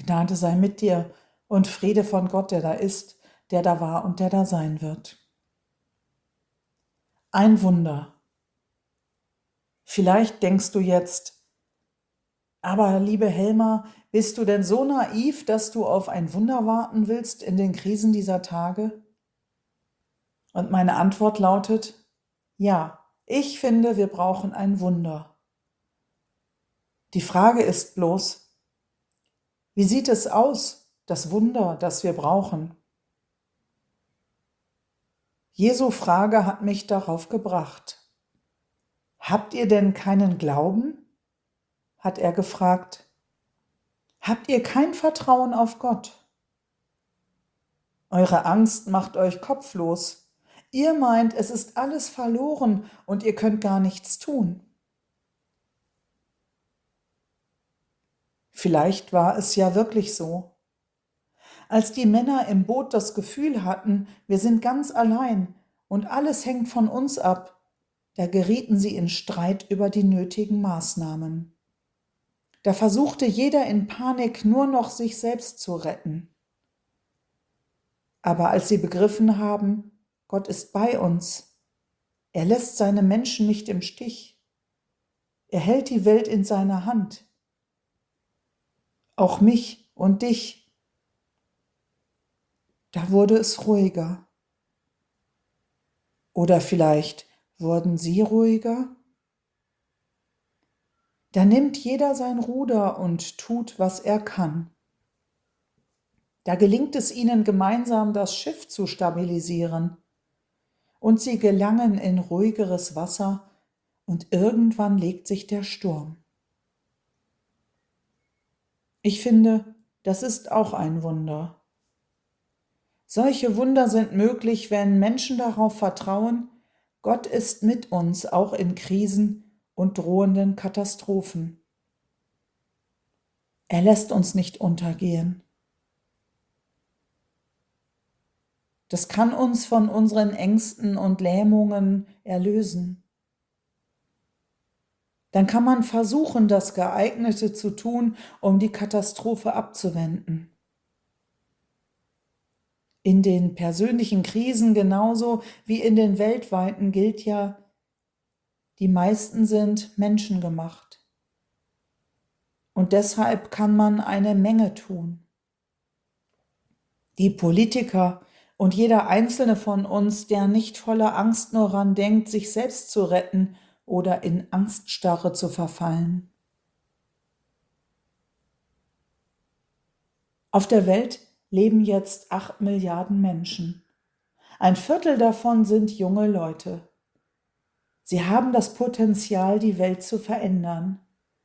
Gnade sei mit dir und Friede von Gott, der da ist, der da war und der da sein wird. Ein Wunder. Vielleicht denkst du jetzt, aber liebe Helma, bist du denn so naiv, dass du auf ein Wunder warten willst in den Krisen dieser Tage? Und meine Antwort lautet, ja, ich finde, wir brauchen ein Wunder. Die Frage ist bloß, wie sieht es aus, das Wunder, das wir brauchen? Jesu Frage hat mich darauf gebracht. Habt ihr denn keinen Glauben? Hat er gefragt. Habt ihr kein Vertrauen auf Gott? Eure Angst macht euch kopflos. Ihr meint, es ist alles verloren und ihr könnt gar nichts tun. Vielleicht war es ja wirklich so. Als die Männer im Boot das Gefühl hatten, wir sind ganz allein und alles hängt von uns ab, da gerieten sie in Streit über die nötigen Maßnahmen. Da versuchte jeder in Panik nur noch sich selbst zu retten. Aber als sie begriffen haben, Gott ist bei uns, er lässt seine Menschen nicht im Stich, er hält die Welt in seiner Hand, auch mich und dich, da wurde es ruhiger. Oder vielleicht wurden sie ruhiger? Da nimmt jeder sein Ruder und tut, was er kann. Da gelingt es ihnen gemeinsam, das Schiff zu stabilisieren. Und sie gelangen in ruhigeres Wasser und irgendwann legt sich der Sturm. Ich finde, das ist auch ein Wunder. Solche Wunder sind möglich, wenn Menschen darauf vertrauen, Gott ist mit uns, auch in Krisen und drohenden Katastrophen. Er lässt uns nicht untergehen. Das kann uns von unseren Ängsten und Lähmungen erlösen. Dann kann man versuchen, das Geeignete zu tun, um die Katastrophe abzuwenden. In den persönlichen Krisen genauso wie in den weltweiten gilt ja, die meisten sind menschengemacht. Und deshalb kann man eine Menge tun. Die Politiker und jeder einzelne von uns, der nicht voller Angst nur daran denkt, sich selbst zu retten oder in Angststarre zu verfallen. Auf der Welt leben jetzt 8 Milliarden Menschen. Ein Viertel davon sind junge Leute. Sie haben das Potenzial, die Welt zu verändern.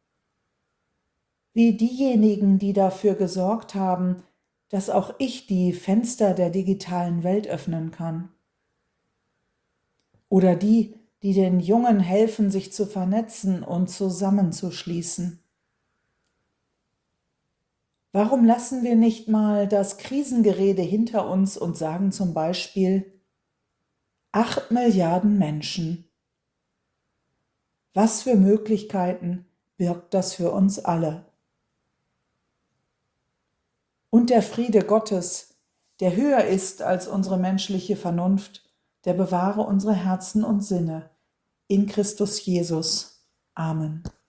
Wie diejenigen, die dafür gesorgt haben, dass auch ich die Fenster der digitalen Welt öffnen kann. Oder die den Jungen helfen, sich zu vernetzen und zusammenzuschließen. Warum lassen wir nicht mal das Krisengerede hinter uns und sagen zum Beispiel, 8 Milliarden Menschen. Was für Möglichkeiten birgt das für uns alle? Und der Friede Gottes, der höher ist als unsere menschliche Vernunft, der bewahre unsere Herzen und Sinne in Christus Jesus. Amen.